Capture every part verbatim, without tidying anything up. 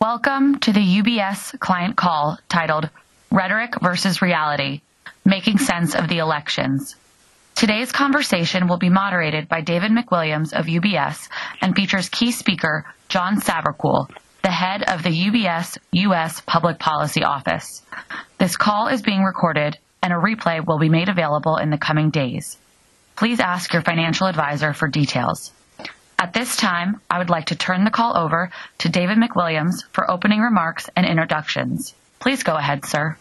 Welcome to the U B S client call titled Rhetoric versus Reality, Making Sense of the Elections. Today's conversation will be moderated by David McWilliams of U B S and features key speaker John Savercool, the head of the U B S U S Public Policy Office. This call is being recorded and a replay will be made available in the coming days. Please ask your financial advisor for details. At this time, I would like to turn the call over to David McWilliams for opening remarks and introductions. Please go ahead, sir.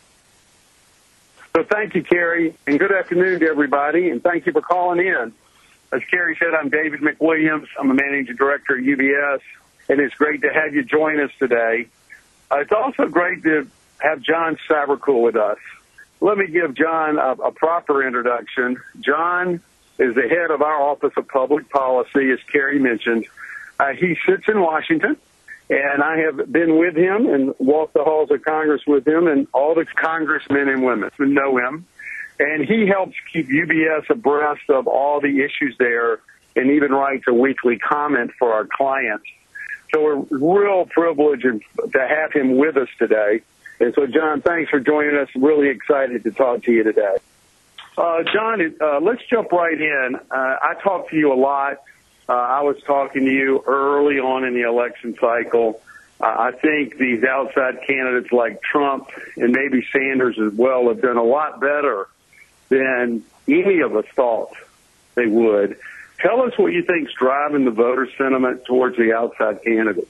So thank you, Carrie, and good afternoon to everybody, and thank you for calling in. As Carrie said, I'm David McWilliams. I'm a managing director at U B S, and it's great to have you join us today. Uh, it's also great to have John Savercool with us. Let me give John a, a proper introduction. John is the head of our Office of Public Policy, as Carrie mentioned. Uh, he sits in Washington, and I have been with him and walked the halls of Congress with him and all the congressmen and women who know him. And he helps keep U B S abreast of all the issues there and even writes a weekly comment for our clients. So we're real privileged to have him with us today. And so, John, thanks for joining us. Really excited to talk to you today. Uh, John, uh, let's jump right in. Uh, I talk to you a lot. Uh, I was talking to you early on in the election cycle. Uh, I think these outside candidates like Trump and maybe Sanders as well have done a lot better than any of us thought they would. Tell us what you think's driving the voter sentiment towards the outside candidates.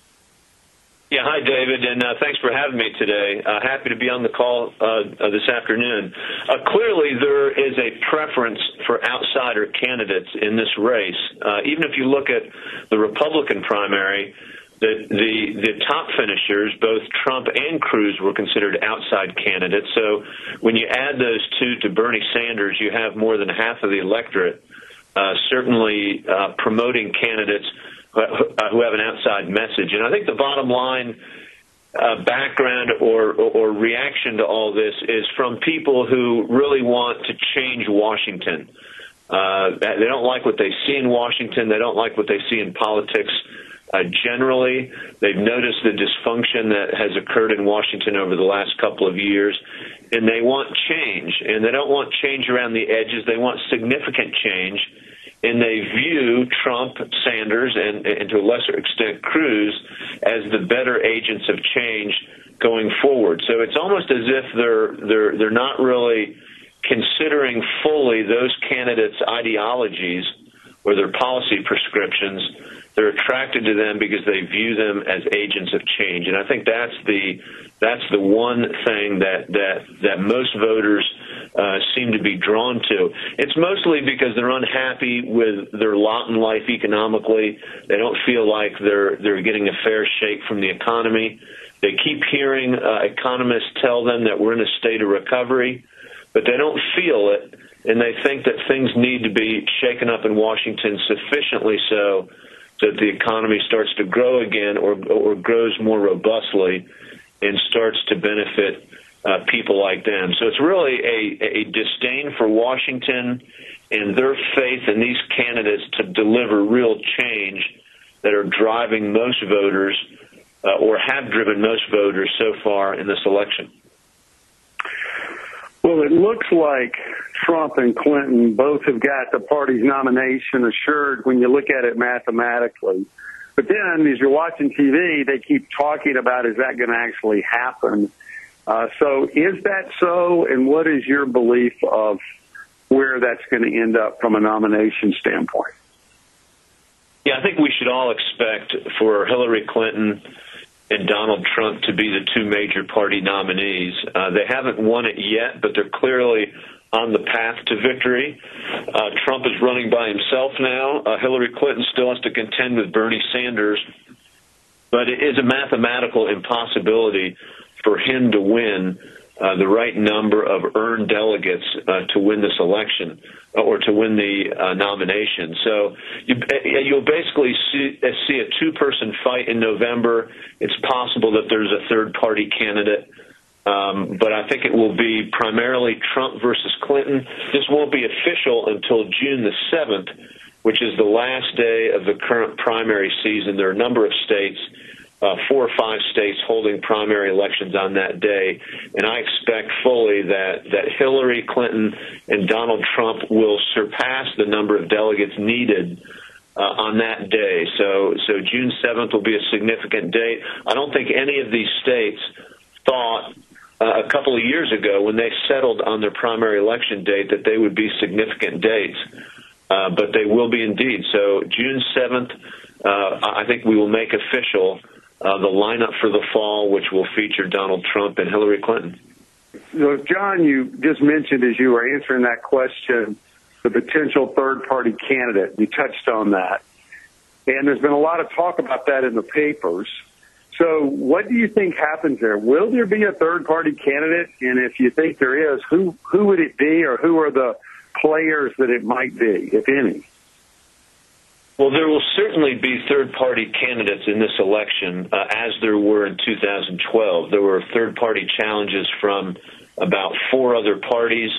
Yeah, hi, David, and uh, thanks for having me today. Uh, happy to be on the call uh, uh, this afternoon. Uh, clearly, there is a preference for outsider candidates in this race. Uh, even if you look at the Republican primary, the, the the top finishers, both Trump and Cruz, were considered outside candidates. So when you add those two to Bernie Sanders, you have more than half of the electorate uh, certainly uh, promoting candidates who have an outside message. And I think the bottom line uh, background or, or, or reaction to all this is from people who really want to change Washington. Uh, they don't like what they see in Washington. They don't like what they see in politics uh, generally. They've noticed the dysfunction that has occurred in Washington over the last couple of years, and they want change. And they don't want change around the edges. They want significant change. And they view Trump, Sanders, and, and to a lesser extent Cruz as the better agents of change going forward. So it's almost as if they're they're they're not really considering fully those candidates' ideologies or their policy prescriptions. They're attracted to them because they view them as agents of change. And I think that's the that's the one thing that that that most voters Uh, seem to be drawn to. It's mostly because they're unhappy with their lot in life economically. They don't feel like they're they're getting a fair shake from the economy. They keep hearing uh, economists tell them that we're in a state of recovery, but they don't feel it, and they think that things need to be shaken up in Washington sufficiently so that the economy starts to grow again or or grows more robustly and starts to benefit Uh, people like them. So it's really a, a disdain for Washington and their faith in these candidates to deliver real change that are driving most voters uh, or have driven most voters so far in this election. Well, it looks like Trump and Clinton both have got the party's nomination assured when you look at it mathematically. But then as you're watching T V, they keep talking about, is that going to actually happen? Uh, so is that so, and what is your belief of where that's going to end up from a nomination standpoint? Yeah, I think we should all expect for Hillary Clinton and Donald Trump to be the two major party nominees. Uh, they haven't won it yet, but they're clearly on the path to victory. Uh, Trump is running by himself now. Uh, Hillary Clinton still has to contend with Bernie Sanders, but it is a mathematical impossibility for him to win uh, the right number of earned delegates uh, to win this election uh, or to win the uh, nomination. So you, you'll basically see, see a two-person fight in November. It's possible that there's a third-party candidate, um, but I think it will be primarily Trump versus Clinton. This won't be official until June the seventh, which is the last day of the current primary season. There are a number of states uh, four or five states holding primary elections on that day, and I expect fully that, that Hillary Clinton and Donald Trump will surpass the number of delegates needed uh, on that day. So, so June seventh will be a significant date. I don't think any of these states thought uh, a couple of years ago when they settled on their primary election date that they would be significant dates, uh, but they will be indeed. So June seventh, uh, I think we will make official Uh, the lineup for the fall, which will feature Donald Trump and Hillary Clinton. So, John, you just mentioned as you were answering that question, the potential third-party candidate. You touched on that. And there's been a lot of talk about that in the papers. So what do you think happens there? Will there be a third-party candidate? And if you think there is, who, who would it be, or who are the players that it might be, if any? Well, there will certainly be third-party candidates in this election, uh, as there were in two thousand twelve. There were third-party challenges from about four other parties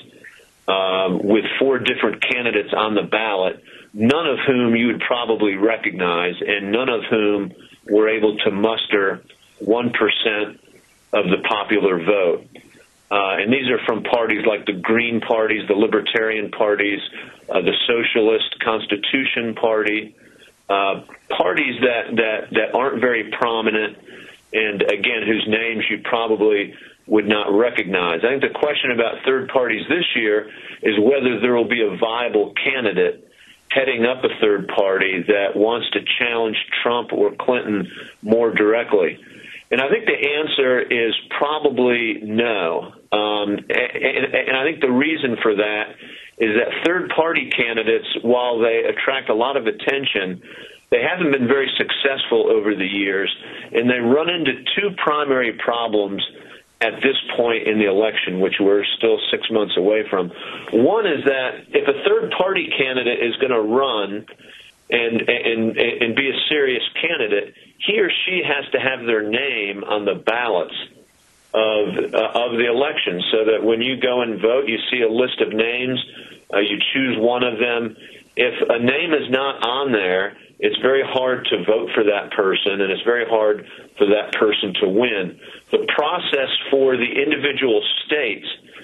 um, with four different candidates on the ballot, none of whom you would probably recognize, and none of whom were able to muster one percent of the popular vote. Uh, and these are from parties like the Green parties, the Libertarian parties, uh, the Socialist Constitution Party, uh, parties that, that, that aren't very prominent and, again, whose names you probably would not recognize. I think the question about third parties this year is whether there will be a viable candidate heading up a third party that wants to challenge Trump or Clinton more directly. And I think the answer is probably no. Um, and, and I think the reason for that is that third-party candidates, while they attract a lot of attention, they haven't been very successful over the years, and they run into two primary problems at this point in the election, which we're still six months away from. One is that if a third-party candidate is going to run and, and, and be a serious candidate, he or she has to have their name on the ballots of uh, of the election, so that when you go and vote, you see a list of names, uh, you choose one of them. If a name is not on there, it's very hard to vote for that person, and it's very hard for that person to win. The process for the individual states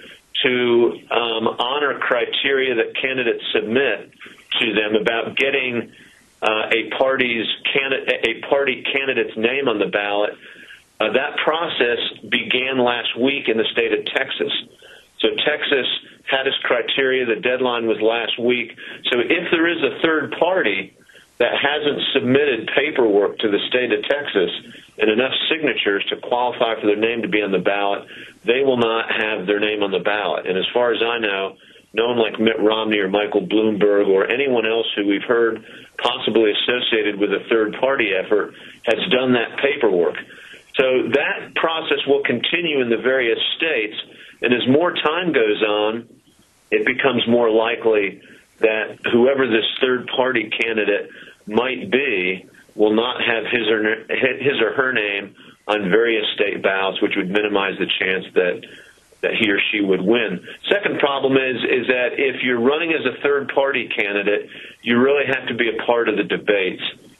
to um, honor criteria that candidates submit to them about getting uh, a party's candidate, a party candidate's name on the ballot, uh, that process began last week in the state of Texas. So Texas had its criteria. The deadline was last week. So if there is a third party that hasn't submitted paperwork to the state of Texas and enough signatures to qualify for their name to be on the ballot, they will not have their name on the ballot. And as far as I know, no one like Mitt Romney or Michael Bloomberg or anyone else who we've heard possibly associated with a third-party effort has done that paperwork. So that process will continue in the various states, and as more time goes on, it becomes more likely that whoever this third-party candidate might be will not have his or, his or her name on various state ballots, which would minimize the chance that that he or she would win. Second problem is is that if you're running as a third-party candidate, you really have to be a part of the debates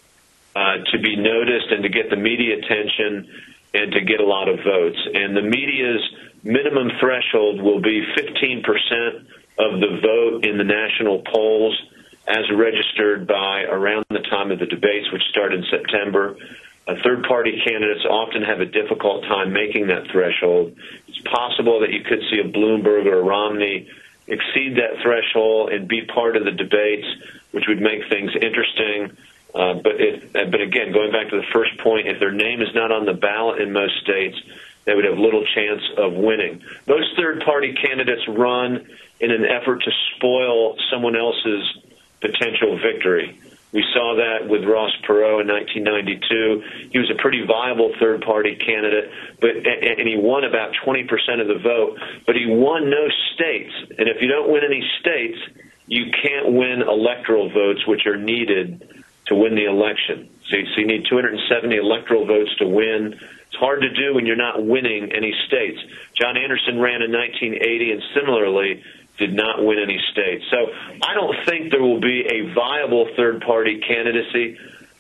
uh, to be noticed and to get the media attention and to get a lot of votes. And the media's minimum threshold will be fifteen percent of the vote in the national polls as registered by around the time of the debates, which start in September. Uh, third-party candidates often have a difficult time making that threshold. It's possible that you could see a Bloomberg or a Romney exceed that threshold and be part of the debates, which would make things interesting. Uh, but, if, but again, going back to the first point, if their name is not on the ballot in most states, they would have little chance of winning. Those third-party candidates run in an effort to spoil someone else's potential victory. We saw that with Ross Perot in nineteen ninety-two. He was a pretty viable third-party candidate, but and he won about twenty percent of the vote, but he won no states. And if you don't win any states, you can't win electoral votes, which are needed to win the election. So you, so you need two hundred seventy electoral votes to win. It's hard to do when you're not winning any states. John Anderson ran in nineteen eighty and similarly did not win any states. So I don't think there will be a viable third-party candidacy.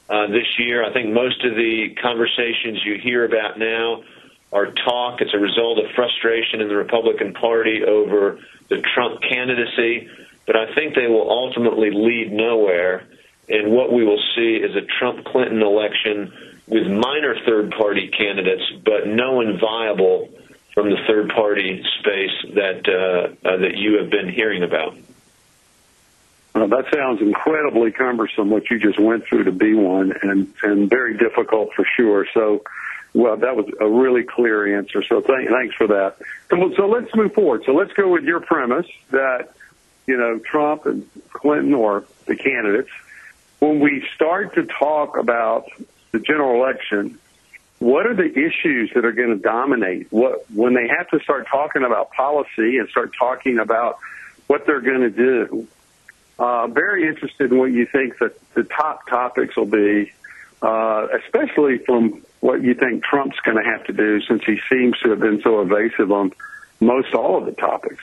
uh, this year. I think most of the conversations you hear about now are talk. It's a result of frustration in the Republican Party over the Trump candidacy, but I think they will ultimately lead nowhere, and what we will see is a Trump-Clinton election with minor third-party candidates, but no one viable from the third-party space that uh, uh, that you have been hearing about. Well, that sounds incredibly cumbersome, what you just went through to be one, and, and very difficult for sure. So, well, that was a really clear answer. So th- thanks for that. So, so let's move forward. So let's go with your premise that, you know, Trump and Clinton, or the candidates, when we start to talk about the general election, what are the issues that are going to dominate? What, when they have to start talking about policy and start talking about what they're going to do? Uh, very interested in what you think that the top topics will be, uh, especially from what you think Trump's going to have to do, since he seems to have been so evasive on most all of the topics.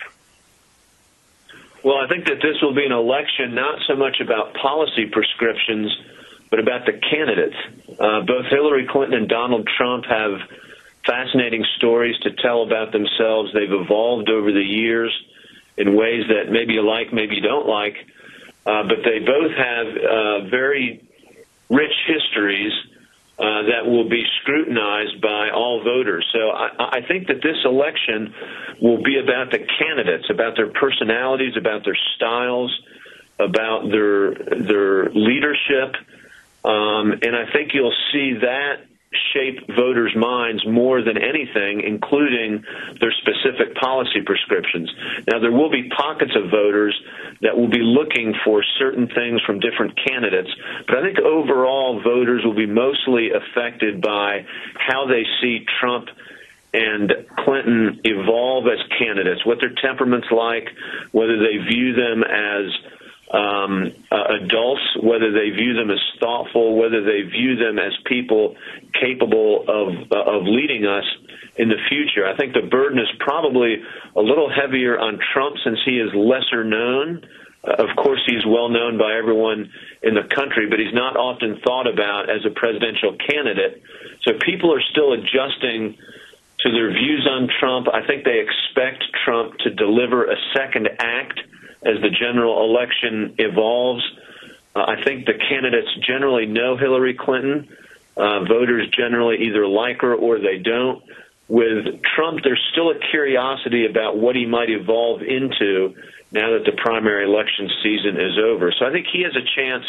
Well, I think that this will be an election not so much about policy prescriptions, but about the candidates. Uh, both Hillary Clinton and Donald Trump have fascinating stories to tell about themselves. They've evolved over the years in ways that maybe you like, maybe you don't like. Uh, but they both have uh, very rich histories uh, that will be scrutinized by all voters. So I, I think that this election will be about the candidates, about their personalities, about their styles, about their their leadership. Um, and I think you'll see that shape voters' minds more than anything, including their specific policy prescriptions. Now, there will be pockets of voters that will be looking for certain things from different candidates, but I think overall voters will be mostly affected by how they see Trump and Clinton evolve as candidates, what their temperament's like, whether they view them as Um, uh, adults, whether they view them as thoughtful, whether they view them as people capable of uh, of leading us in the future. I think the burden is probably a little heavier on Trump since he is lesser known. Uh, of course, he's well known by everyone in the country, but he's not often thought about as a presidential candidate. So people are still adjusting to their views on Trump. I think they expect Trump to deliver a second act as the general election evolves. Uh, I think the candidates generally know Hillary Clinton. Uh, voters generally either like her or they don't. With Trump, there's still a curiosity about what he might evolve into now that the primary election season is over. So I think he has a chance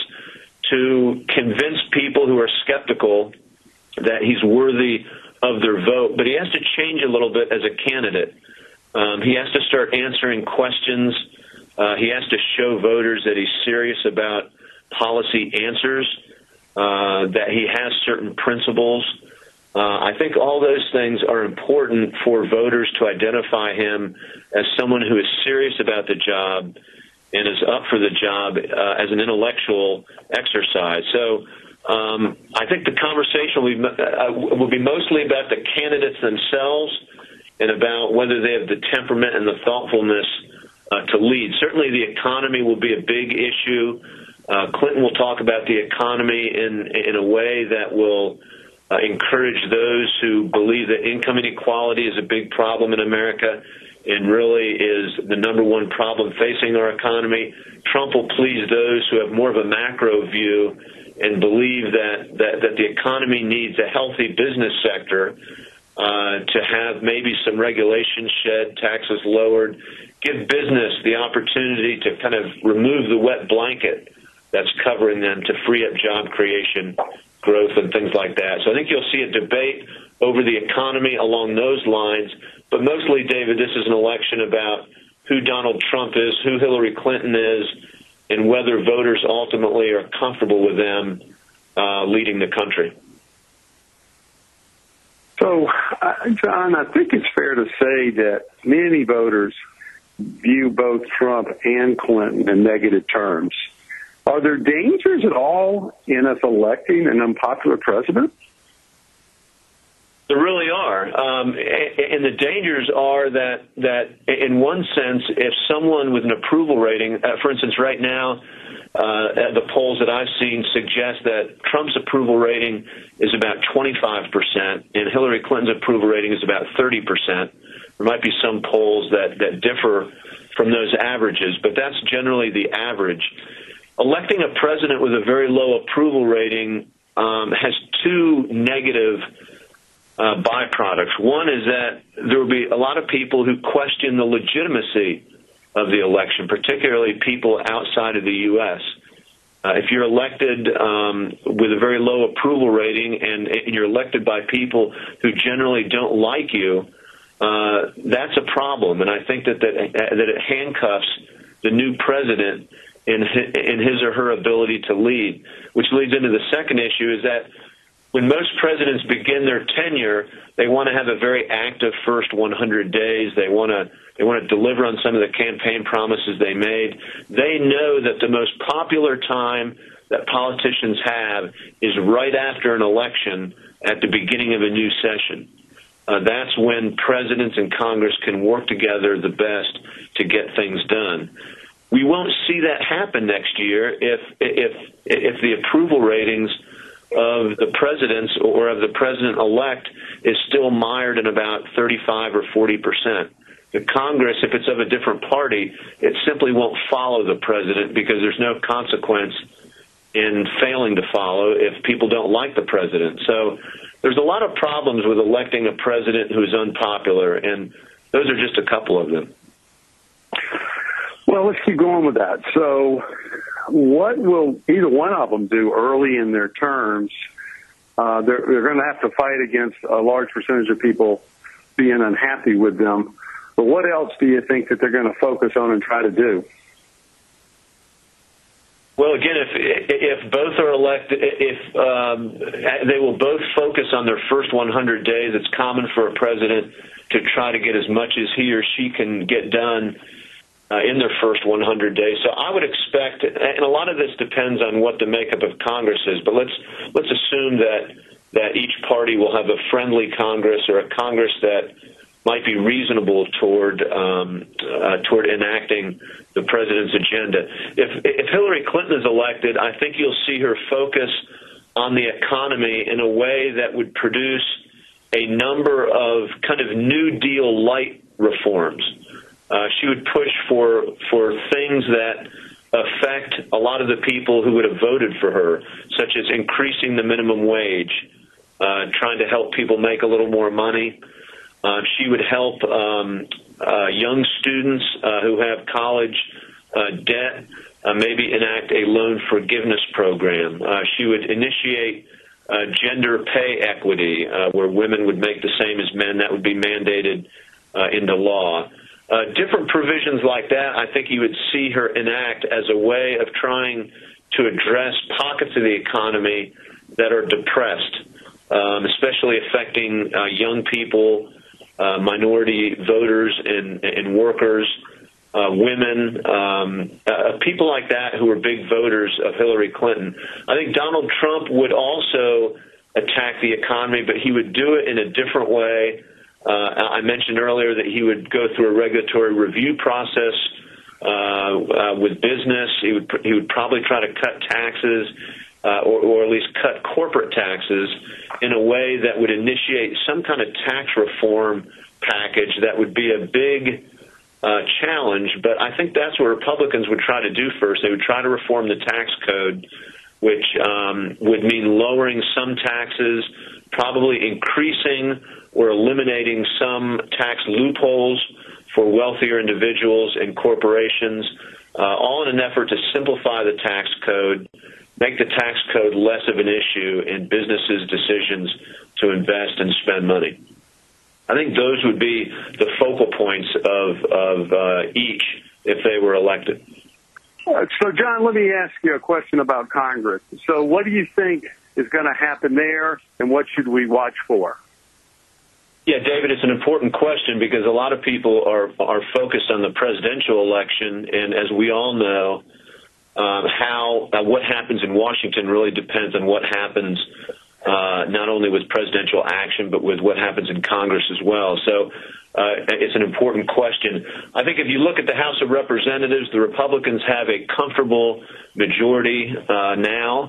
to convince people who are skeptical that he's worthy of their vote, but he has to change a little bit as a candidate. Um, he has to start answering questions. Uh, he has to show voters that he's serious about policy answers, uh, that he has certain principles. Uh, I think all those things are important for voters to identify him as someone who is serious about the job and is up for the job uh, as an intellectual exercise. So um, I think the conversation will be, uh, will be mostly about the candidates themselves and about whether they have the temperament and the thoughtfulness Uh, to lead. Certainly the economy will be a big issue. Uh, Clinton will talk about the economy in in a way that will uh, encourage those who believe that income inequality is a big problem in America and really is the number one problem facing our economy. Trump will please those who have more of a macro view and believe that, that, that the economy needs a healthy business sector uh, to have maybe some regulations shed, taxes lowered, give business the opportunity to kind of remove the wet blanket that's covering them to free up job creation, growth, and things like that. So I think you'll see a debate over the economy along those lines. But mostly, David, this is an election about who Donald Trump is, who Hillary Clinton is, and whether voters ultimately are comfortable with them uh, leading the country. So, uh, John, I think it's fair to say that many voters view both Trump and Clinton in negative terms. Are there dangers at all in us electing an unpopular president? There really are. Um, and the dangers are that, that in one sense, if someone with an approval rating, uh, for instance, right now, uh, the polls that I've seen suggest that Trump's approval rating is about twenty-five percent and Hillary Clinton's approval rating is about thirty percent. There might be some polls that, that differ from those averages, but that's generally the average. Electing a president with a very low approval rating um, has two negative uh, byproducts. One is that there will be a lot of people who question the legitimacy of the election, particularly people outside of the U S Uh, if you're elected um, with a very low approval rating and, and you're elected by people who generally don't like you, uh, that's a problem. And I think that, that, that it handcuffs the new president in, in his or her ability to lead, which leads into the second issue is that when most presidents begin their tenure, they want to have a very active first one hundred days. They want to they want to deliver on some of the campaign promises they made. They know that the most popular time that politicians have is right after an election at the beginning of a new session. Uh, that's when presidents and Congress can work together the best to get things done. We won't see that happen next year if if if the approval ratings of the presidents or of the president-elect is still mired in about thirty-five or forty percent. The Congress, if it's of a different party, it simply won't follow the president because there's no consequence in failing to follow if people don't like the president. So there's a lot of problems with electing a president who's unpopular, and those are just a couple of them. Well, let's keep going with that. So what will either one of them do early in their terms? Uh, they're they're going to have to fight against a large percentage of people being unhappy with them. But what else do you think that they're going to focus on and try to do? Well, again, if if both are elected, if um, they will both focus on their first one hundred days, it's common for a president to try to get as much as he or she can get done Uh, in their first one hundred days. So I would expect, and a lot of this depends on what the makeup of Congress is, but let's let's assume that that each party will have a friendly Congress or a Congress that might be reasonable toward um, uh, toward enacting the president's agenda. If if Hillary Clinton is elected, I think you'll see her focus on the economy in a way that would produce a number of kind of New Deal light reforms. Uh, she would push for for things that affect a lot of the people who would have voted for her, such as increasing the minimum wage, uh, trying to help people make a little more money. Uh, she would help um, uh, young students uh, who have college uh, debt, uh, maybe enact a loan forgiveness program. Uh, she would initiate uh, gender pay equity, uh, where women would make the same as men. That would be mandated uh, into law. Uh, different provisions like that, I think you would see her enact as a way of trying to address pockets of the economy that are depressed, um, especially affecting uh, young people, uh, minority voters and, and workers, uh, women, um, uh, people like that who are big voters of Hillary Clinton. I think Donald Trump would also attack the economy, but he would do it in a different way. Uh, I mentioned earlier that he would go through a regulatory review process uh, uh, with business. He would he would probably try to cut taxes uh, or, or at least cut corporate taxes in a way that would initiate some kind of tax reform package that would be a big uh, challenge. But I think that's what Republicans would try to do first. They would try to reform the tax code, which um, would mean lowering some taxes, probably increasing or eliminating some tax loopholes for wealthier individuals and corporations, uh, all in an effort to simplify the tax code, make the tax code less of an issue in businesses' decisions to invest and spend money. I think those would be the focal points of, of uh, each if they were elected. Uh, so, John, let me ask you a question about Congress. So what do you think is going to happen there, and what should we watch for? Yeah, David, it's an important question because a lot of people are are focused on the presidential election, and as we all know, um, how uh, what happens in Washington really depends on what happens uh, not only with presidential action, but with what happens in Congress as well. So uh, it's an important question. I think if you look at the House of Representatives, the Republicans have a comfortable majority uh, now.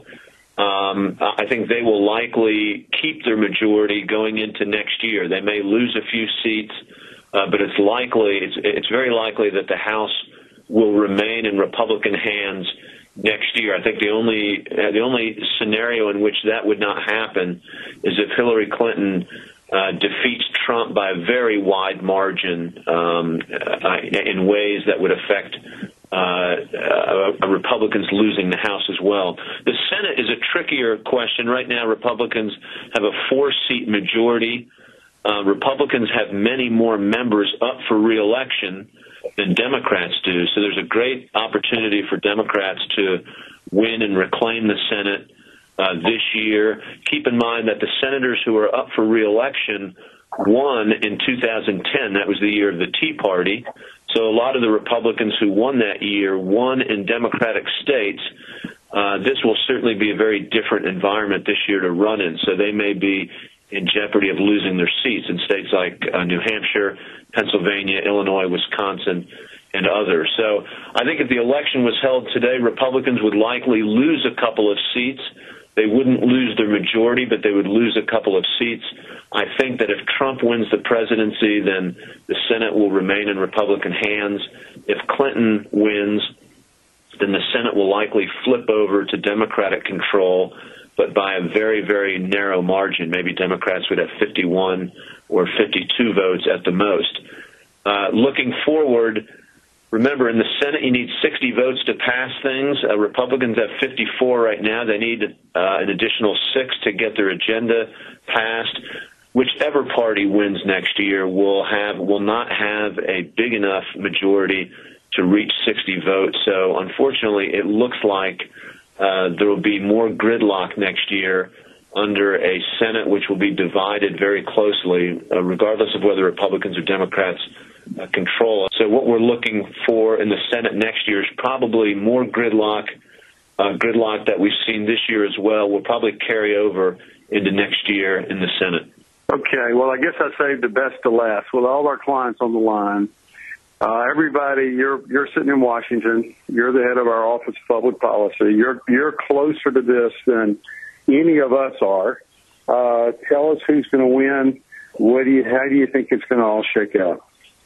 Um, I think they will likely keep their majority going into next year. They may lose a few seats, uh, but it's likely, it's, it's very likely that the House will remain in Republican hands next year. I think the only uh, the only scenario in which that would not happen is if Hillary Clinton uh, defeats Trump by a very wide margin um, uh, in ways that would affect Uh, uh, Republicans losing the House as well. The Senate is a trickier question. Right now, Republicans have a four-seat majority. Uh, Republicans have many more members up for re-election than Democrats do. So there's a great opportunity for Democrats to win and reclaim the Senate uh, this year. Keep in mind that the senators who are up for re-election won in two thousand ten. That was the year of the Tea Party. So a lot of the Republicans who won that year won in Democratic states. Uh, this will certainly be a very different environment this year to run in. So they may be in jeopardy of losing their seats in states like uh, New Hampshire, Pennsylvania, Illinois, Wisconsin, and others. So I think if the election was held today, Republicans would likely lose a couple of seats. They wouldn't lose their majority, but they would lose a couple of seats. I think that if Trump wins the presidency, then the Senate will remain in Republican hands. If Clinton wins, then the Senate will likely flip over to Democratic control, but by a very, very narrow margin. Maybe Democrats would have fifty-one or fifty-two votes at the most. Uh, looking forward, remember, in the Senate, you need sixty votes to pass things. Uh, Republicans have fifty-four right now. They need uh, an additional six to get their agenda passed. Whichever party wins next year will have will not have a big enough majority to reach sixty votes. So, unfortunately, it looks like uh, there will be more gridlock next year under a Senate which will be divided very closely, uh, regardless of whether Republicans or Democrats Uh, control. So what we're looking for in the Senate next year is probably more gridlock, uh, gridlock that we've seen this year as well will probably carry over into next year in the Senate. Okay, well, I guess I saved the best to last. With all our clients on the line, uh, everybody, you're you're sitting in Washington. You're the head of our Office of Public Policy. You're you're closer to this than any of us are. Uh, tell us who's going to win. What do you? How do you think it's going to all shake out?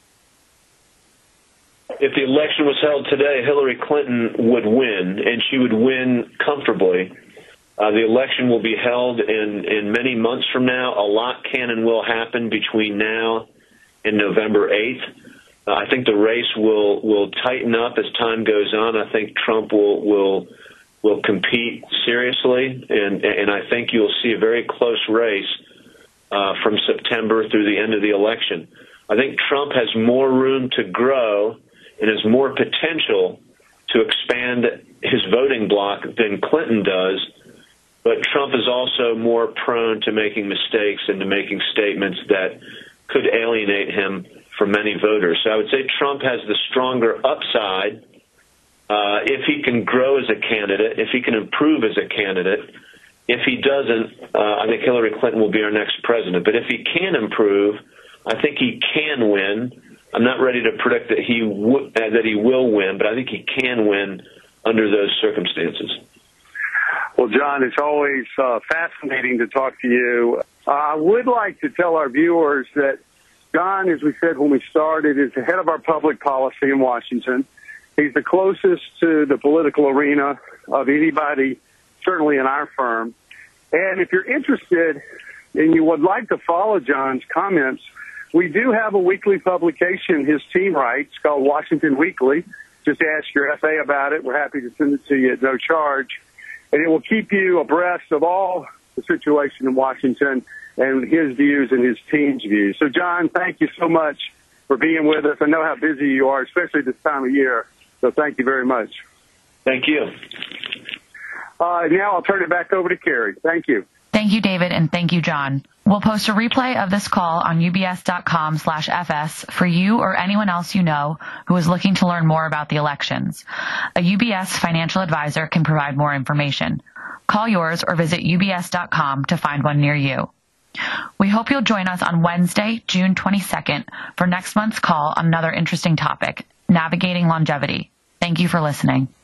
If the election was held today, Hillary Clinton would win, and she would win comfortably. Uh, the election will be held in, in many months from now. A lot can and will happen between now and November eighth. Uh, I think the race will, will tighten up as time goes on. I think Trump will will will compete seriously, and, and I think you'll see a very close race uh, from September through the end of the election. I think Trump has more room to grow and has more potential to expand his voting bloc than Clinton does, but Trump is also more prone to making mistakes and to making statements that could alienate him from many voters. So I would say Trump has the stronger upside uh, if he can grow as a candidate, if he can improve as a candidate. If he doesn't, uh, I think Hillary Clinton will be our next president. But if he can improve, I think he can win. I'm not ready to predict that he w- uh, that he will win, but I think he can win under those circumstances. Well, John, it's always uh, fascinating to talk to you. Uh, I would like to tell our viewers that John, as we said when we started, is the head of our public policy in Washington. He's the closest to the political arena of anybody, certainly in our firm. And if you're interested and you would like to follow John's comments, we do have a weekly publication his team writes called Washington Weekly. Just ask your F A about it. We're happy to send it to you at no charge. And it will keep you abreast of all the situation in Washington and his views and his team's views. So, John, thank you so much for being with us. I know how busy you are, especially this time of year. So thank you very much. Thank you. Uh, now I'll turn it back over to Carrie. Thank you. Thank you, David, and thank you, John. We'll post a replay of this call on ubs.com slash FS for you or anyone else you know who is looking to learn more about the elections. A U B S financial advisor can provide more information. Call yours or visit U B S dot com to find one near you. We hope you'll join us on Wednesday, June twenty-second, for next month's call on another interesting topic, navigating longevity. Thank you for listening.